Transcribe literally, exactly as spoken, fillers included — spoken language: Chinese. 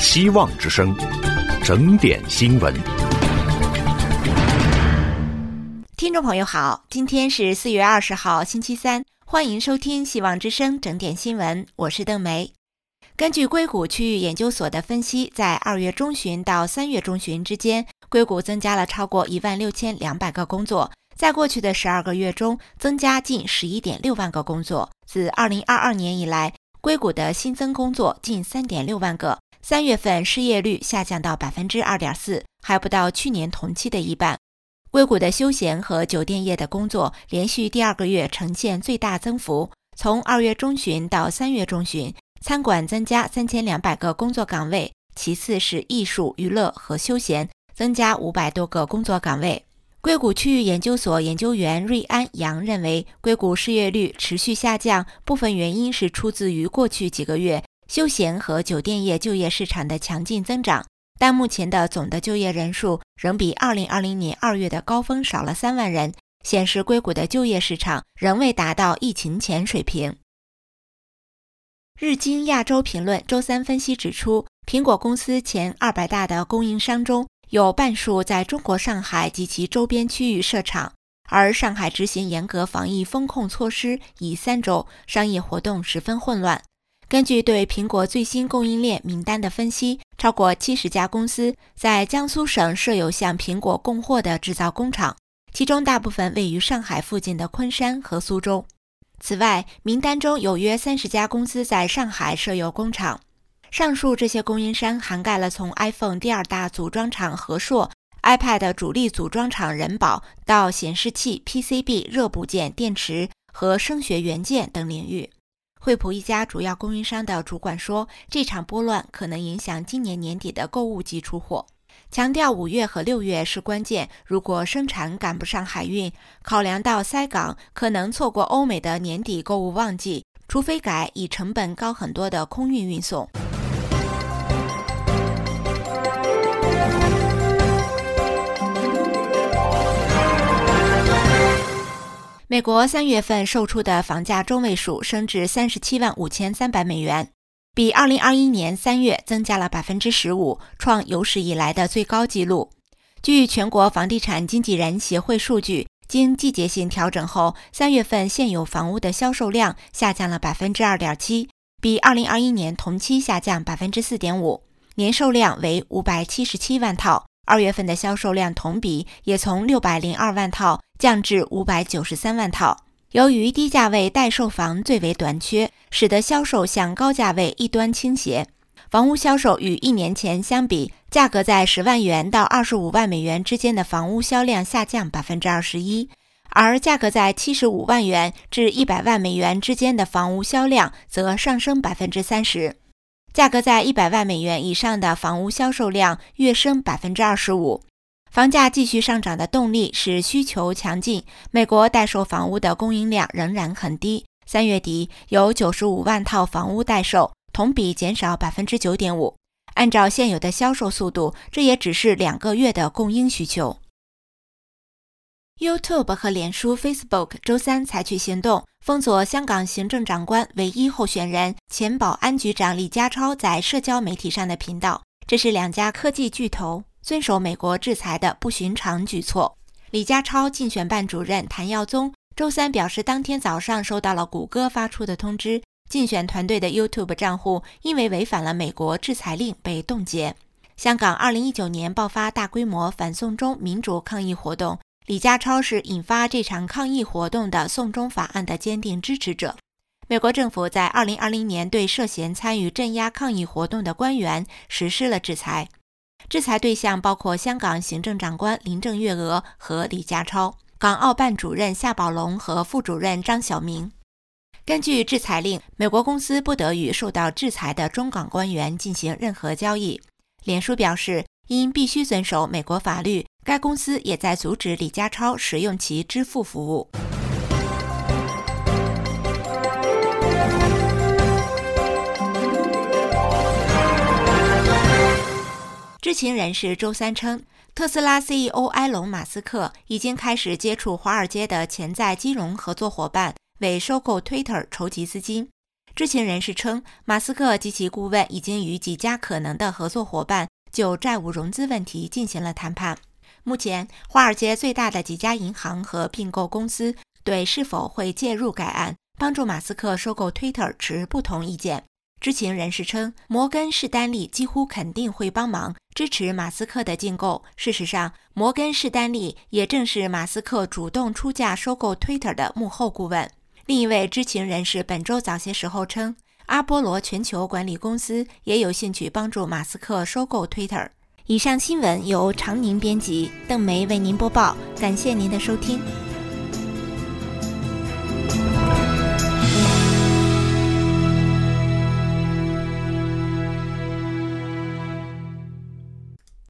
希望之声，整点新闻。 听众朋友好，今天是四月二十号星期三，欢迎收听希望之声整点新闻，我是邓梅。根据硅谷区域研究所的分析，在二月中旬到三月中旬之间，硅谷增加了超过一万六千两百个工作，在过去的十二个月中增加近十一点六万个工作。自二零二二年以来，硅谷的新增工作近三点六万个，三月份失业率下降到 百分之二点四， 还不到去年同期的一半。硅谷的休闲和酒店业的工作连续第二个月呈现最大增幅，从二月中旬到三月中旬，餐馆增加三千两百个工作岗位，其次是艺术、娱乐和休闲，增加五百多个工作岗位。硅谷区域研究所研究员瑞安·杨认为，硅谷失业率持续下降，部分原因是出自于过去几个月休闲和酒店业就业市场的强劲增长，但目前的总的就业人数仍比二零二零年二月的高峰少了三万人，显示硅谷的就业市场仍未达到疫情前水平。日经亚洲评论周三分析指出，苹果公司前二百大的供应商中有半数在中国上海及其周边区域设厂，而上海执行严格防疫风控措施已三周，商业活动十分混乱。根据对苹果最新供应链名单的分析，超过七十家公司在江苏省设有向苹果供货的制造工厂，其中大部分位于上海附近的昆山和苏州。此外，名单中有约三十家公司在上海设有工厂。上述这些供应商涵盖了从 iPhone 第二大组装厂和硕、iPad 主力组装厂人保到显示器、P C B 热部件、电池和声学元件等领域。惠普一家主要供应商的主管说，这场波乱可能影响今年年底的购物季出货，强调五月和六月是关键，如果生产赶不上海运，考量到塞港，可能错过欧美的年底购物旺季，除非改以成本高很多的空运运送。美国三月份售出的房价中位数升至三十七万五千三百美元，比二零二一年三月增加了 百分之十五， 创有史以来的最高纪录。据全国房地产经纪人协会数据，经季节性调整后，三月份现有房屋的销售量下降了 百分之二点七， 比二零二一年同期下降 百分之四点五， 年售量为五百七十七万套。二月份的销售量同比也从六百零二万套降至五百九十三万套。由于低价位待售房最为短缺，使得销售向高价位一端倾斜。房屋销售与一年前相比，价格在十万元到二十五万美元之间的房屋销量下降 百分之二十一， 而价格在七十五万元至一百万美元之间的房屋销量则上升 百分之三十。价格在一百万美元以上的房屋销售量跃升 百分之二十五。 房价继续上涨的动力是需求强劲，美国待售房屋的供应量仍然很低，三月底有九十五万套房屋待售，同比减少 百分之九点五。 按照现有的销售速度，这也只是两个月的供应需求。YouTube 和脸书 Facebook 周三采取行动，封锁香港行政长官唯一候选人前保安局长李家超在社交媒体上的频道，这是两家科技巨头遵守美国制裁的不寻常举措。李家超竞选办主任谭耀宗周三表示，当天早上收到了谷歌发出的通知，竞选团队的 YouTube 账户因为违反了美国制裁令被冻结。香港二零一九年爆发大规模反送中民主抗议活动，李家超是引发这场抗议活动的送中法案的坚定支持者。美国政府在二零二零年对涉嫌参与镇压抗议活动的官员实施了制裁，制裁对象包括香港行政长官林郑月娥和李家超、港澳办主任夏宝龙和副主任张晓明。根据制裁令，美国公司不得与受到制裁的中港官员进行任何交易。脸书表示，因必须遵守美国法律，该公司也在阻止李家超使用其支付服务。知情人士周三称，特斯拉 C E O 埃隆·马斯克已经开始接触华尔街的潜在金融合作伙伴，为收购 Twitter 筹集资金。 知情人士称，马斯克及其顾问已经与几家可能的合作伙伴就债务融资问题进行了谈判。目前，华尔街最大的几家银行和并购公司对是否会介入该案，帮助马斯克收购 Twitter 持不同意见。知情人士称，摩根士丹利几乎肯定会帮忙支持马斯克的竞购。事实上，摩根士丹利也正是马斯克主动出价收购 Twitter 的幕后顾问。另一位知情人士本周早些时候称，阿波罗全球管理公司也有兴趣帮助马斯克收购 Twitter。以上新闻由常宁编辑，邓梅为您播报，感谢您的收听。